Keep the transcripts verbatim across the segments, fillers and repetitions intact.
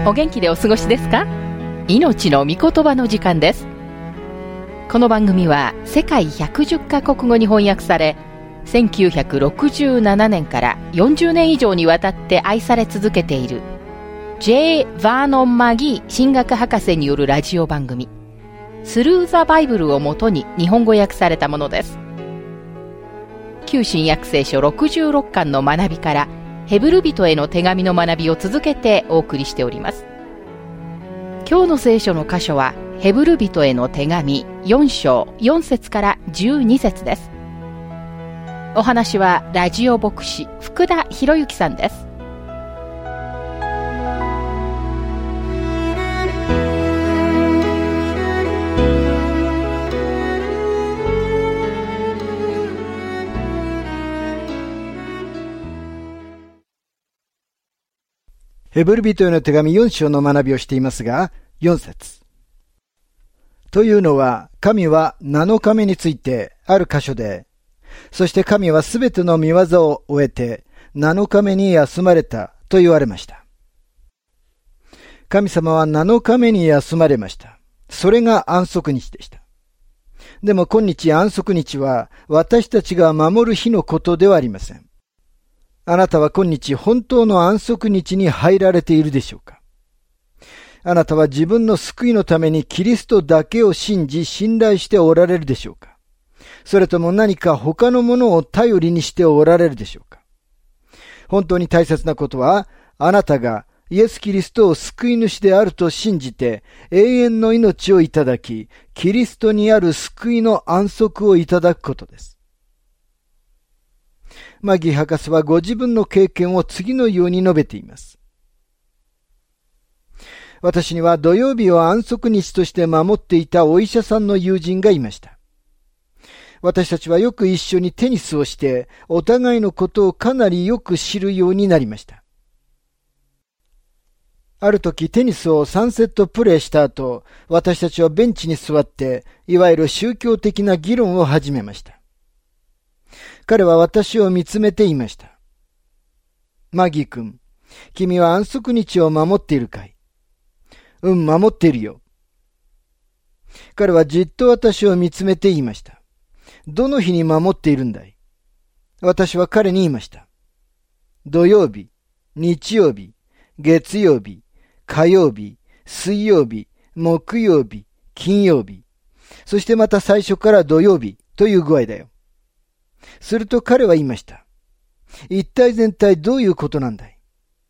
お元気でお過ごしですか？命の御言葉の時間です。この番組は世界ひゃくじゅっカ国語に翻訳され、せんきゅうひゃくろくじゅうななねんからよんじゅうねん以上にわたって愛され続けている J. ヴァーノン・マギー神学博士によるラジオ番組スルー・ザ・バイブルをもとに日本語訳されたものです。旧新約聖書ろくじゅうろっかんの学びからヘブル人への手紙の学びを続けてお送りしております。今日の聖書の箇所はヘブル人への手紙よん章よん節からじゅうに節です。お話はラジオ牧師福田博之さんです。 ヘブル人への手紙よん章の学びをしていますが、よん節。というのは、神はなのかめについてある箇所で、そして神はすべての御業を終えてなのかめに休まれたと言われました。神様はなのかめに休まれました。それが安息日でした。でも今日安息日は私たちが守る日のことではありません。あなたは今日本当の安息日に入られているでしょうか？あなたは自分の救いのためにキリストだけを信じ信頼しておられるでしょうか？それとも何か他のものを頼りにしておられるでしょうか？本当に大切なことは、あなたがイエス・キリストを救い主であると信じて永遠の命をいただき、キリストにある救いの安息をいただくことです。マギー博士はご自分の経験を次のように述べています。私には土曜日を安息日として守っていたお医者さんの友人がいました。私たちはよく一緒にテニスをして、お互いのことをかなりよく知るようになりました。ある時テニスをさんセットプレーした後、私たちはベンチに座って、いわゆる宗教的な議論を始めました。彼は私を見つめていました。マギー君、君は安息日を守っているかい？うん、守っているよ。彼はじっと私を見つめて言いました。どの日に守っているんだい？私は彼に言いました。土曜日、日曜日、月曜日、火曜日、水曜日、木曜日、金曜日、そしてまた最初から土曜日という具合だよ。すると彼は言いました。一体全体どういうことなんだい？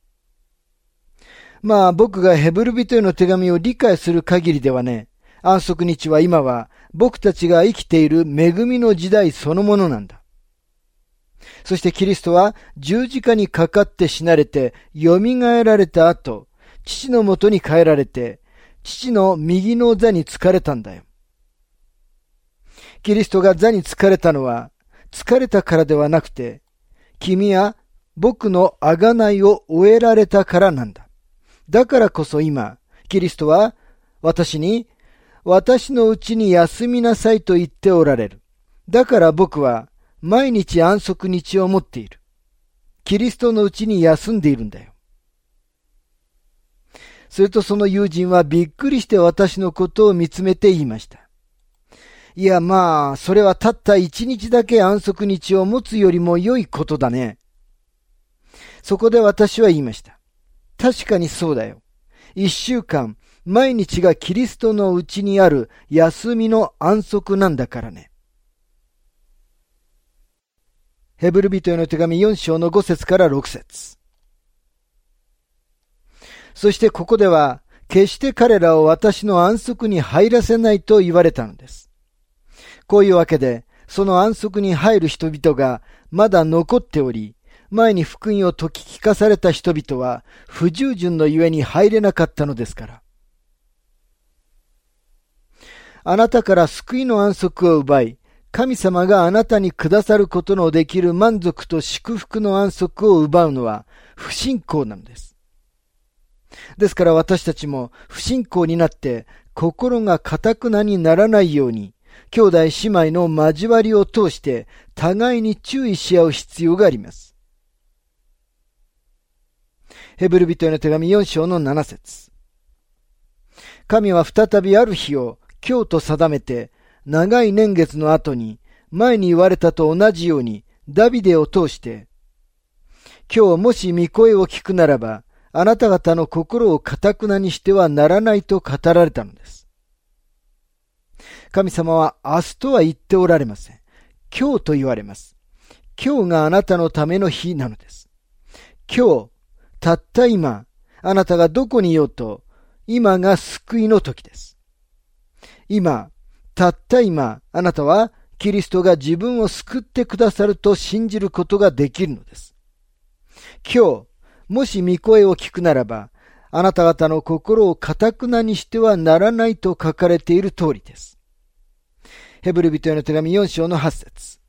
まあ僕がヘブル人への手紙を理解する限りではね、安息日は今は僕たちが生きている恵みの時代そのものなんだ。そしてキリストは十字架にかかって死なれて蘇られた後、父のもとに帰られて、父の右の座に疲れたんだよ。キリストが座に疲れたのは、疲れたからではなくて、君は僕の贖いを終えられたからなんだ。だからこそ今、キリストは私に、私のうちに休みなさいと言っておられる。だから僕は毎日安息日を持っている。キリストのうちに休んでいるんだよ。するとその友人はびっくりして私のことを見つめて言いました。いやまあ、それはたった一日だけ安息日を持つよりも良いことだね。そこで私は言いました。確かにそうだよ。一週間、毎日がキリストのうちにある休みの安息なんだからね。ヘブル人への手紙よん章のご節からろく節。そしてここでは、決して彼らを私の安息に入らせないと言われたのです。こういうわけで、その安息に入る人々がまだ残っており、前に福音を説き聞かされた人々は不従順のゆえに入れなかったのですから。あなたから救いの安息を奪い、神様があなたにくださることのできる満足と祝福の安息を奪うのは不信仰なのです。ですから私たちも不信仰になって心が堅くなにならないように、兄弟姉妹の交わりを通して互いに注意し合う必要があります。 ヘブル人への手紙よん章のなな節。神は再びある日を今日と定めて、長い年月の後に前に言われたと同じようにダビデを通して、今日もし御声を聞くならば、あなた方の心を堅くなにしてはならないと語られたのです。神様は明日とは言っておられません。今日と言われます。今日があなたのための日なのです。今日、たった今、あなたがどこにいようと、今が救いの時です。今、たった今、あなたはキリストが自分を救ってくださると信じることができるのです。今日、もし御声を聞くならば、あなた方の心を堅くなにしてはならないと書かれている通りです。ヘブル人への手紙よん章のはち節。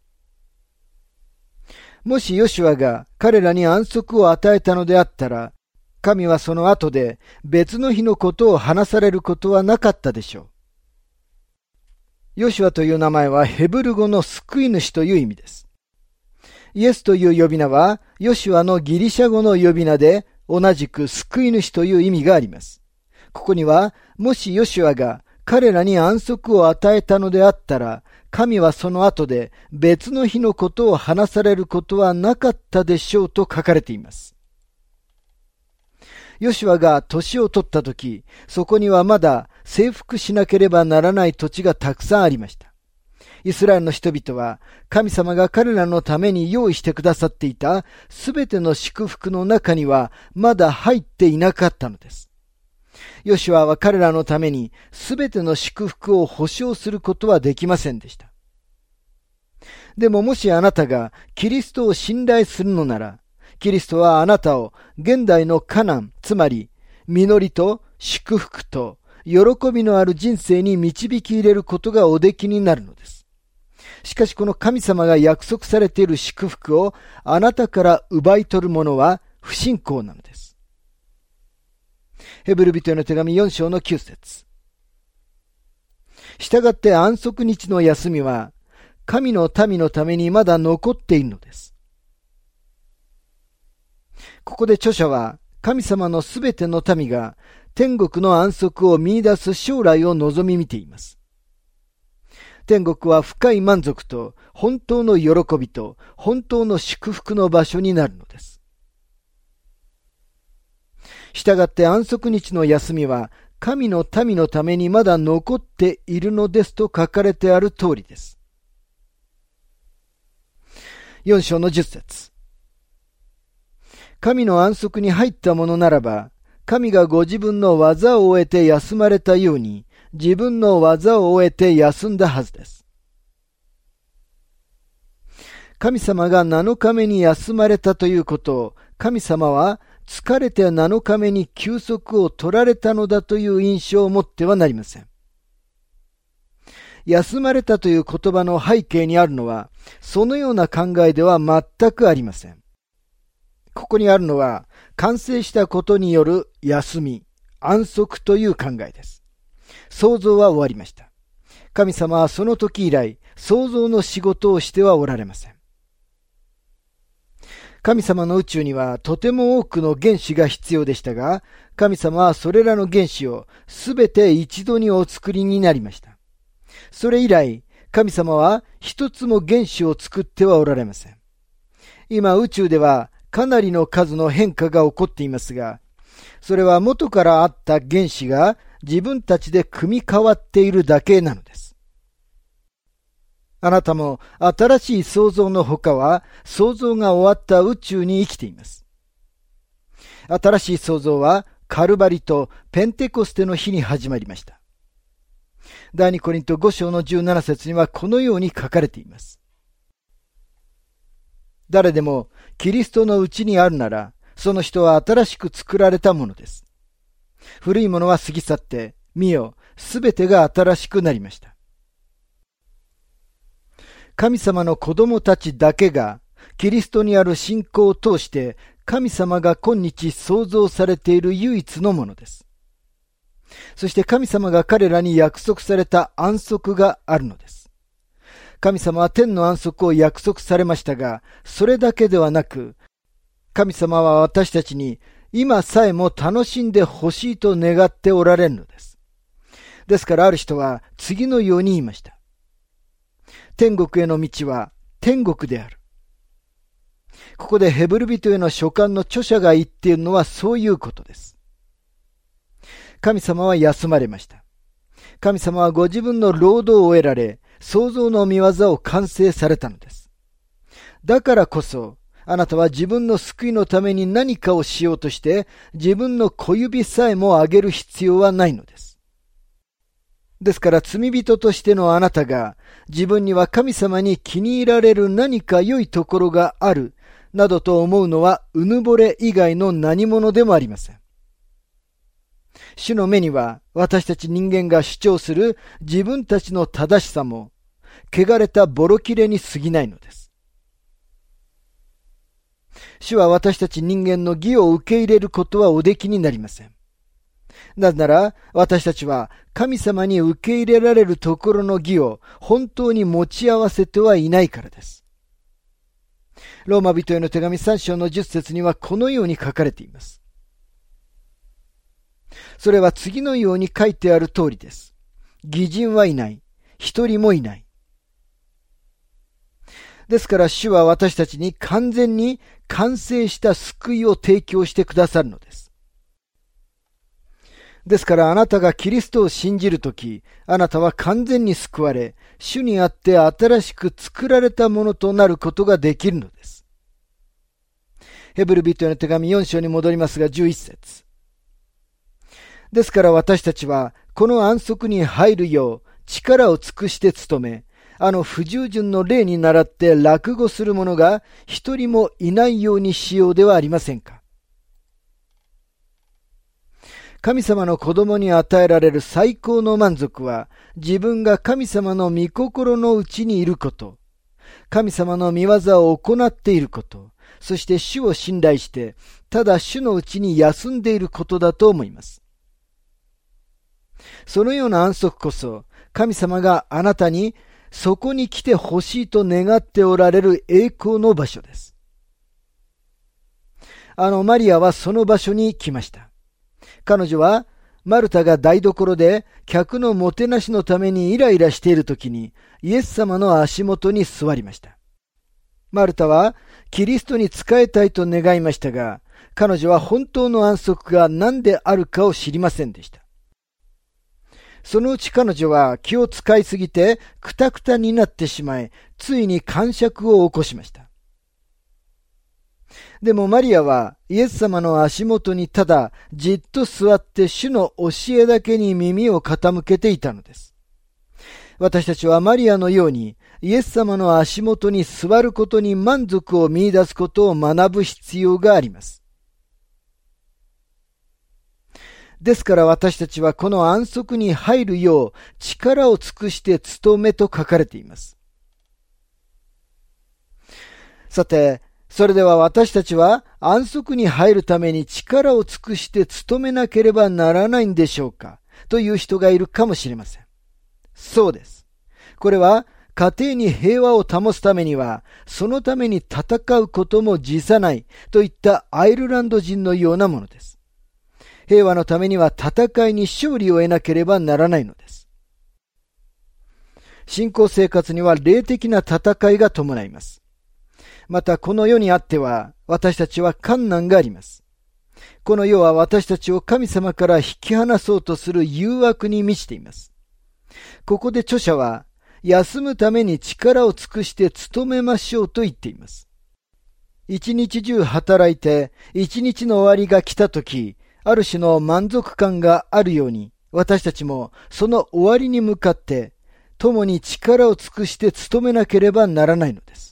もしヨシュアが彼らに安息を与えたのであったら、神はその後で別の日のことを話されることはなかったでしょう。ヨシュアという名前はヘブル語の救い主という意味です。イエスという呼び名はヨシュアのギリシャ語の呼び名で同じく救い主という意味があります。ここにはもしヨシュアが彼らに安息を与えたのであったら、神はその後で別の日のことを話されることはなかったでしょうと書かれています。ヨシュアが年を取ったとき、そこにはまだ征服しなければならない土地がたくさんありました。イスラエルの人々は神様が彼らのために用意してくださっていたすべての祝福の中にはまだ入っていなかったのです。ヨシュアは彼らのためにすべての祝福を保証することはできませんでした。でももしあなたがキリストを信頼するのなら、キリストはあなたを現代のカナン、つまり実りと祝福と喜びのある人生に導き入れることがおできになるのです。しかしこの神様が約束されている祝福をあなたから奪い取る者は不信仰なのです。ヘブル人への手紙よん章のきゅう節。したがって安息日の休みは神の民のためにまだ残っているのです。ここで著者は神様のすべての民が天国の安息を見出す将来を望み見ています。天国は深い満足と本当の喜びと本当の祝福の場所になるのです。したがって安息日の休みは神の民のためにまだ残っているのですと書かれてある通りです。よん章のじゅっ節。神の安息に入ったものならば、神がご自分の技を終えて休まれたように、自分の技を終えて休んだはずです。神様がなのかめに休まれたということを、神様は疲れてなのかめに休息を取られたのだという印象を持ってはなりません。休まれたという言葉の背景にあるのは、そのような考えでは全くありません。ここにあるのは、完成したことによる休み、安息という考えです。創造は終わりました。神様はその時以来、創造の仕事をしてはおられません。神様の宇宙にはとても多くの原子が必要でしたが、神様はそれらの原子をすべて一度にお作りになりました。それ以来、神様は一つも原子を作ってはおられません。今宇宙ではかなりの数の変化が起こっていますが、それは元からあった原子が自分たちで組み変わっているだけなのです。あなたも新しい創造の他は創造が終わった宇宙に生きています。新しい創造はカルバリとペンテコステの日に始まりました。第二コリントご章のじゅうなな節にはこのように書かれています。誰でもキリストのうちにあるなら、その人は新しく作られたものです。古いものは過ぎ去って、見よ、すべてが新しくなりました。神様の子供たちだけが、キリストにある信仰を通して、神様が今日創造されている唯一のものです。そして神様が彼らに約束された安息があるのです。神様は天の安息を約束されましたが、それだけではなく、神様は私たちに今さえも楽しんでほしいと願っておられるのです。ですからある人は次のように言いました。天国への道は天国である。ここでヘブル人への書簡の著者が言っているのはそういうことです。神様は休まれました。神様はご自分の労働を得られ、創造の御業を完成されたのです。だからこそ、あなたは自分の救いのために何かをしようとして、自分の小指さえも上げる必要はないのです。ですから罪人としてのあなたが、自分には神様に気に入られる何か良いところがある、などと思うのはうぬぼれ以外の何者でもありません。主の目には私たち人間が主張する自分たちの正しさも汚れたボロ切れに過ぎないのです。主は私たち人間の義を受け入れることはおできになりません。なぜなら私たちは神様に受け入れられるところの義を本当に持ち合わせてはいないからです。ローマ人への手紙さん章のじゅっ節にはこのように書かれています。それは次のように書いてある通りです。義人はいない。一人もいない。ですから主は私たちに完全に完成した救いを提供してくださるのです。ですからあなたがキリストを信じるとき、あなたは完全に救われ、主にあって新しく作られたものとなることができるのです。ヘブル人への手紙よん章に戻りますがじゅういち節。ですから私たちはこの安息に入るよう力を尽くして努め、あの不従順の例に倣って落語する者が一人もいないようにしようではありませんか。神様の子供に与えられる最高の満足は、自分が神様の御心のうちにいること、神様の御業を行っていること、そして主を信頼して、ただ主のうちに休んでいることだと思います。そのような安息こそ、神様があなたにそこに来てほしいと願っておられる栄光の場所です。あのマリアはその場所に来ました。彼女はマルタが台所で客のもてなしのためにイライラしているときにイエス様の足元に座りました。マルタはキリストに仕えたいと願いましたが、彼女は本当の安息が何であるかを知りませんでした。そのうち彼女は気を使いすぎてクタクタになってしまい、ついに癇癪を起こしました。でもマリアはイエス様の足元にただじっと座って主の教えだけに耳を傾けていたのです。私たちはマリアのようにイエス様の足元に座ることに満足を見出すことを学ぶ必要があります。ですから私たちはこの安息に入るよう力を尽くして努めと書かれています。さて、それでは私たちは安息に入るために力を尽くして努めなければならないんでしょうかという人がいるかもしれません。そうです。これは家庭に平和を保つためにはそのために戦うことも辞さないといったアイルランド人のようなものです。平和のためには戦いに勝利を得なければならないのです。信仰生活には霊的な戦いが伴います。またこの世にあっては私たちは困難があります。この世は私たちを神様から引き離そうとする誘惑に満ちています。ここで著者は休むために力を尽くして努めましょうと言っています。一日中働いて一日の終わりが来たとき、ある種の満足感があるように、私たちもその終わりに向かって共に力を尽くして努めなければならないのです。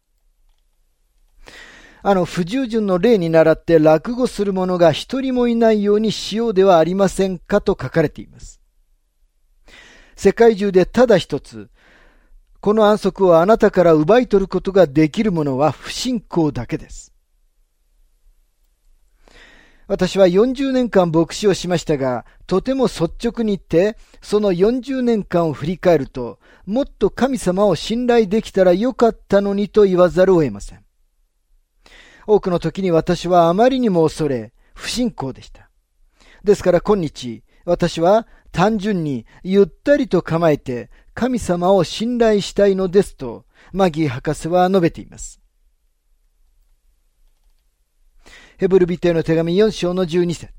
あの不従順の例に倣って落語する者が一人もいないようにしようではありませんかと書かれています。世界中でただ一つ、この安息をあなたから奪い取ることができるものは不信仰だけです。私はよんじゅうねんかん牧師をしましたが、とても率直に言って、そのよんじゅうねんかんを振り返ると、もっと神様を信頼できたらよかったのにと言わざるを得ません。多くの時に私はあまりにも恐れ、 不信仰でした。ですから今日、私は単純にゆったりと構えて神様を信頼したいのですと、マギー博士は述べています。ヘブル人への手紙よん章のじゅうに節。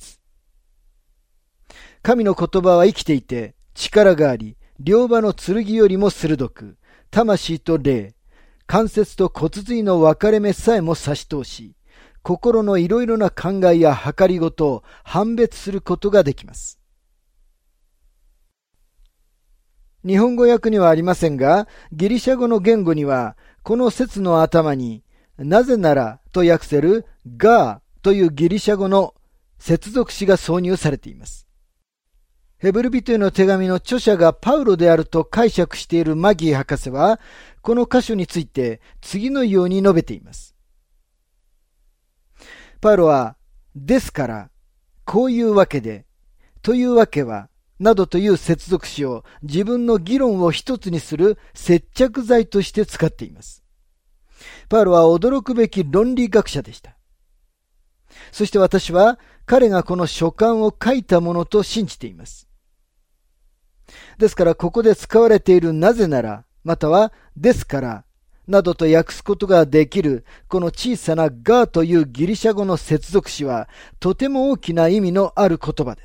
神の言葉は生きていて、力があり、両刃の剣よりも鋭く、魂と霊、関節と骨髄の分かれ目さえも差し通し、心のいろいろな考えや計りごとを判別することができます。日本語訳にはありませんが、ギリシャ語の言語には、この節の頭に、なぜならと訳せるガーというギリシャ語の接続詞が挿入されています。ヘブル人への手紙の著者がパウロであると解釈しているマギー博士は、この箇所について次のように述べています。パウロは、ですから、こういうわけで、というわけは、などという接続詞を自分の議論を一つにする接着剤として使っています。パウロは驚くべき論理学者でした。そして私は彼がこの書簡を書いたものと信じています。ですからここで使われているなぜなら、またはですから、などと訳すことができるこの小さなガーというギリシャ語の接続詞はとても大きな意味のある言葉です。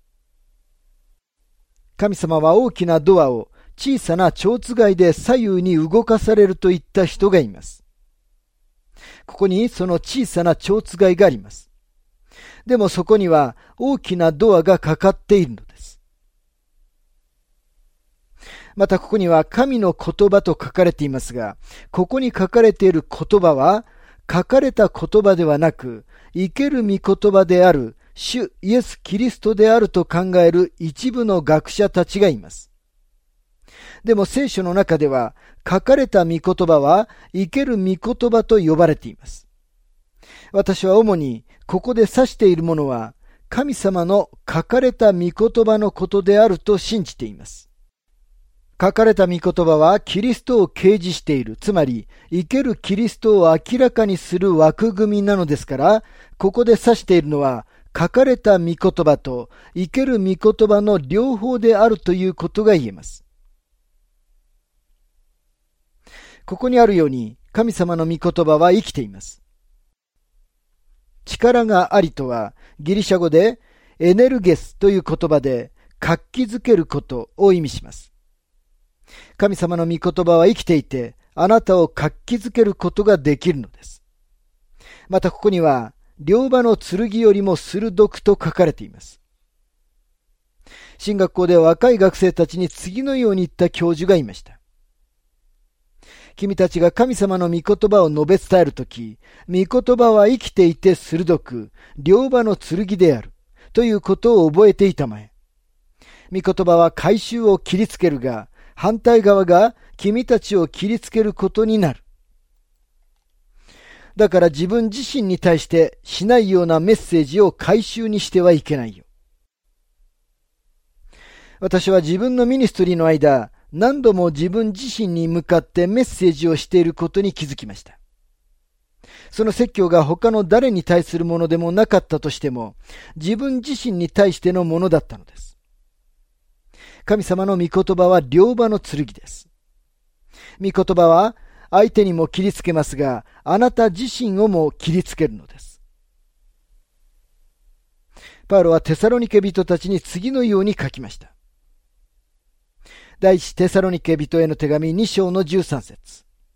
神様は大きなドアを小さな蝶番で左右に動かされると言った人がいます。ここにその小さな蝶番があります。でもそこには大きなドアがかかっているのです。またここには神の言葉と書かれていますが、ここに書かれている言葉は書かれた言葉ではなく、生ける御言葉である主イエス・キリストであると考える一部の学者たちがいます。でも聖書の中では書かれた御言葉は生ける御言葉と呼ばれています。私は主にここで指しているものは神様の書かれた御言葉のことであると信じています。書かれた御言葉はキリストを掲示している、つまり生けるキリストを明らかにする枠組みなのですから、ここで指しているのは書かれた御言葉と生ける御言葉の両方であるということが言えます。ここにあるように神様の御言葉は生きています。力がありとはギリシャ語でエネルゲスという言葉で活気づけることを意味します。神様の御言葉は生きていてあなたを活気づけることができるのです。またここには両刃の剣よりも鋭くと書かれています。神学校で若い学生たちに次のように言った教授がいました。君たちが神様の御言葉を述べ伝えるとき、御言葉は生きていて鋭く、両刃の剣である、ということを覚えていたまえ。御言葉は改宗を切りつけるが、反対側が君たちを切りつけることになる。だから自分自身に対してしないようなメッセージを改宗にしてはいけないよ。私は自分のミニストリーの間、何度も自分自身に向かってメッセージをしていることに気づきました。その説教が他の誰に対するものでもなかったとしても、自分自身に対してのものだったのです。神様の御言葉は両刃の剣です。御言葉は相手にも切りつけますが、あなた自身をも切りつけるのです。パウロはテサロニケ人たちに次のように書きました。第一テサロニケ人への手紙に章のじゅうさん節。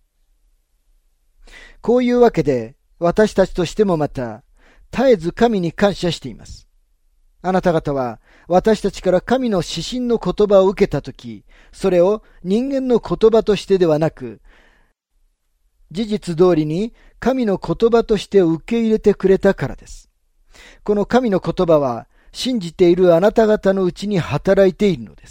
こういうわけで私たちとしてもまた絶えず神に感謝しています。あなた方は私たちから神の指針の言葉を受けたとき、それを人間の言葉としてではなく、事実通りに神の言葉として受け入れてくれたからです。この神の言葉は信じているあなた方のうちに働いているのです。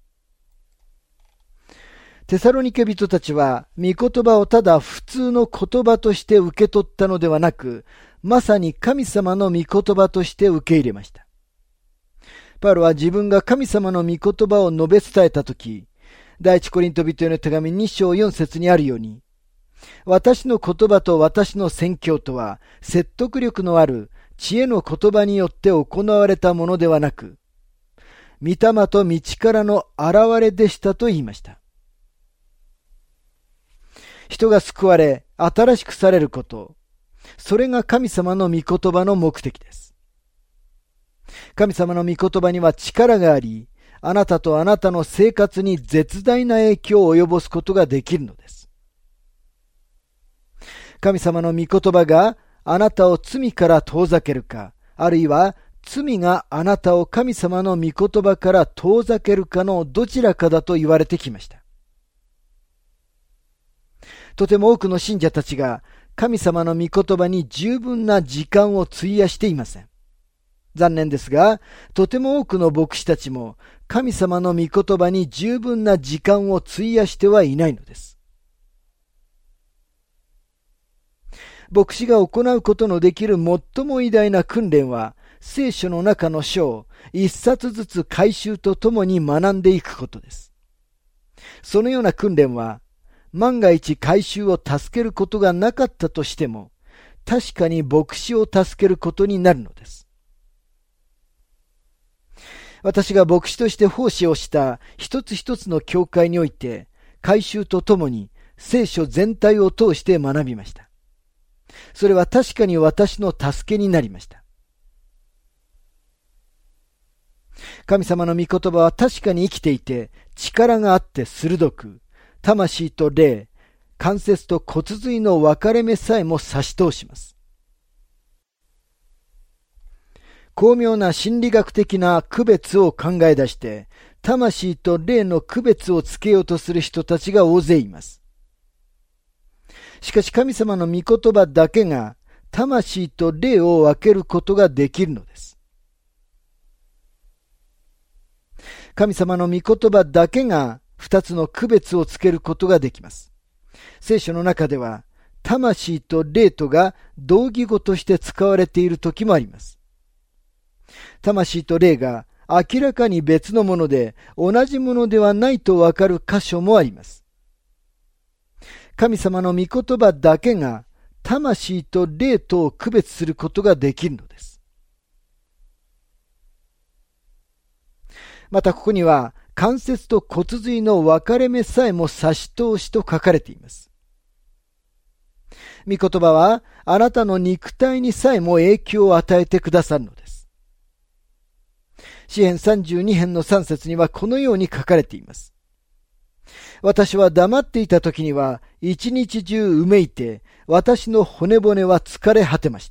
テサロニケ人たちは御言葉をただ普通の言葉として受け取ったのではなく、まさに神様の御言葉として受け入れました。パウロは自分が神様の御言葉を述べ伝えたとき、第一コリント人への手紙に章よん節にあるように、私の言葉と私の宣教とは説得力のある知恵の言葉によって行われたものではなく、御霊と道からの現れでしたと言いました。人が救われ、新しくされること、それが神様の御言葉の目的です。神様の御言葉には力があり、あなたとあなたの生活に絶大な影響を及ぼすことができるのです。神様の御言葉があなたを罪から遠ざけるか、あるいは罪があなたを神様の御言葉から遠ざけるかのどちらかだと言われてきました。とても多くの信者たちが神様の御言葉に十分な時間を費やしていません。残念ですが、とても多くの牧師たちも神様の御言葉に十分な時間を費やしてはいないのです。牧師が行うことのできる最も偉大な訓練は、聖書の中の書を一冊ずつ改宗とともに学んでいくことです。そのような訓練は、万が一改宗を助けることがなかったとしても、確かに牧師を助けることになるのです。私が牧師として奉仕をした一つ一つの教会において、改宗とともに聖書全体を通して学びました。それは確かに私の助けになりました。神様の御言葉は確かに生きていて、力があって鋭く、魂と霊、関節と骨髄の分かれ目さえも差し通します。巧妙な心理学的な区別を考え出して、魂と霊の区別をつけようとする人たちが大勢います。しかし神様の御言葉だけが魂と霊を分けることができるのです。神様の御言葉だけが二つの区別をつけることができます。聖書の中では魂と霊とが同義語として使われている時もあります。魂と霊が明らかに別のもので同じものではないとわかる箇所もあります。神様の御言葉だけが魂と霊とを区別することができるのです。またここには関節と骨髄の分かれ目さえも差し通しと書かれています。御言葉はあなたの肉体にさえも影響を与えてくださるのです。詩編さんじゅうに編のさん節にはこのように書かれています。私は黙っていた時には一日中うめいて、私の骨骨は疲れ果てました。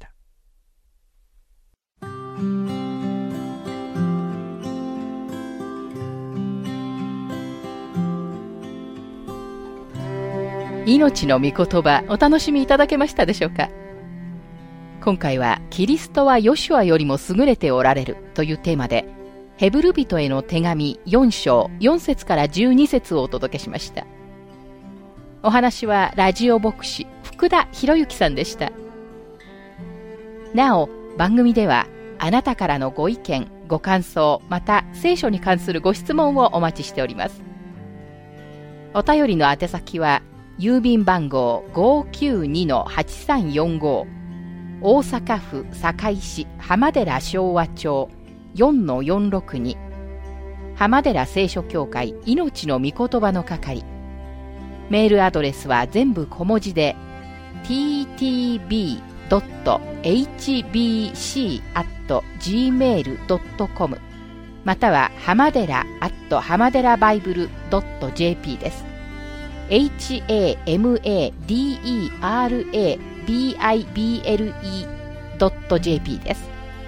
命の御言葉、お楽しみいただけましたでしょうか。今回はキリストはヨシュアよりも優れておられるというテーマで、ヘブル人への手紙よん章よん節からじゅうに節をお届けしました。お話はラジオ牧師福田博之さんでした。なお、番組ではあなたからのご意見、ご感想、また聖書に関するご質問をお待ちしております。お便りの宛先は郵便番号 ごーきゅうにのはちさんよんご 大阪府堺市浜寺昭和町 よんのよんろくに 浜寺聖書協会命の御言葉の係。メールアドレスは全部小文字で ティーティービードットエイチビーシーアットジーメールドットコム または浜寺アット浜寺バイブルドットジェーピー です。エイチエーエムエーディーイーアールエービーアイビーエルイードットジェーピー です。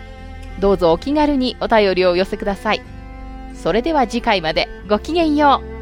どうぞお気軽にお便りをお寄せください。それでは次回までごきげんよう。